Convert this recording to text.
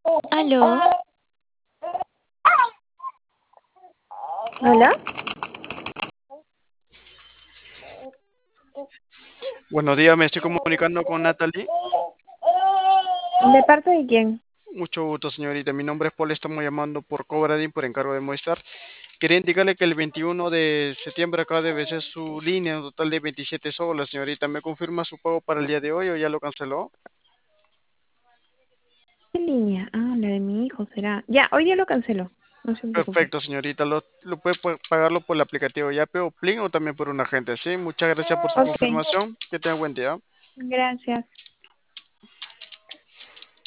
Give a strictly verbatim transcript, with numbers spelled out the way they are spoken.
Aló, Hola, Buenos días, me estoy comunicando con Natalie. ¿de parte de quién? Mucho gusto, señorita. Mi nombre es Paul, estamos llamando por Cobradín por encargo de Movistar. Quería indicarle que el veintiuno de septiembre acaba de vencer su línea, un total de veintisiete soles, señorita. ¿Me confirma su pago para el día de hoy o ya lo canceló? ¿Qué línea? Ah, la de mi hijo será. Ya, hoy día lo cancelo. No se preocupe. Perfecto, señorita. Lo, lo puede pa- pagarlo por el aplicativo Yape o Plin o también por un agente, ¿sí? Muchas gracias por su Ok, confirmación. Que tenga buen día. gracias.